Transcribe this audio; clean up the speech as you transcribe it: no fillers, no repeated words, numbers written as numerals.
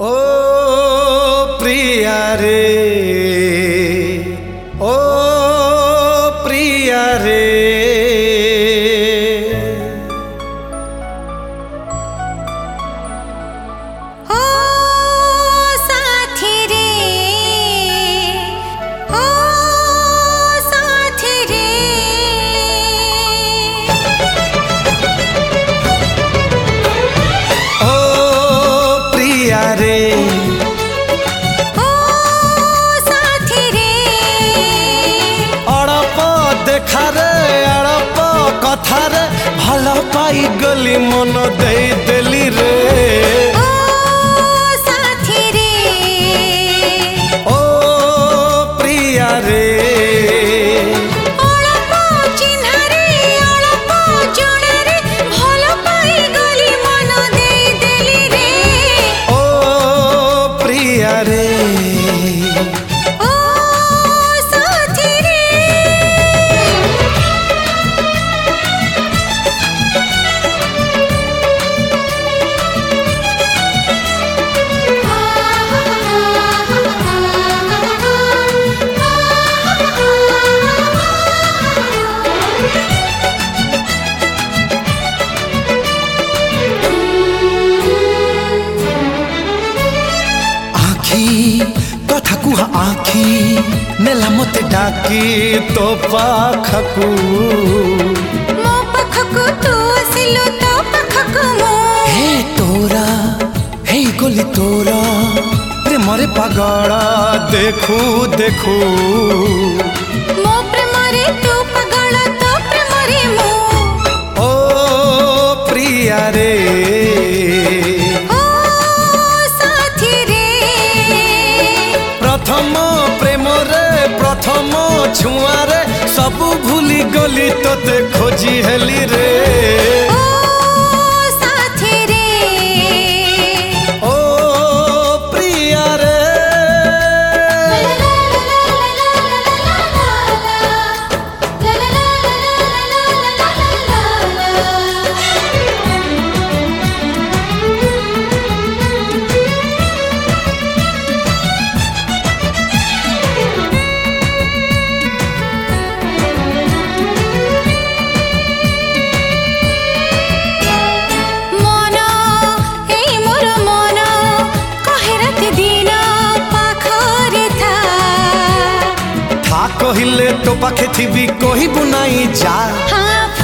ओ प्रिया रे, ओ प्रिया रे, ओ साथी रे, ओ साथी रे, ओ प्रिया रे, ओ साथी रे, अड़प देखा रे अड़प कथा रे भल पाई गली मन दे देली रे। ओ साथी रे, ओ प्रिया रे, अळप चिन्हा रे अळप जणा रे भल पाई गली मन देई देली रे। ओ प्रिया रे, ओ साथी रे, आखी कथा कुहा आखी नेला मते डाकी तो पाखकू। मो पाखकु तू आसिलु तो पाखकु मो। हे तोरा हे गोली तोरा प्रेमरे पागल देखू देखू। मो प्रेमरे तू पागल तो प्रेमरे मो। ओ प्रिया रे, ओ साथी रे, प्रथम प्रेम रे प्रथम छुआ रे सबू भूली गली तोते खोजी हेली रे। ओ साथी रे, ओ प्रिया रे, मन एई मोर मन कहे राति दिन पाखरे था। था कहिले तो पाखे थी भी कोई बुनाई जा। हाँ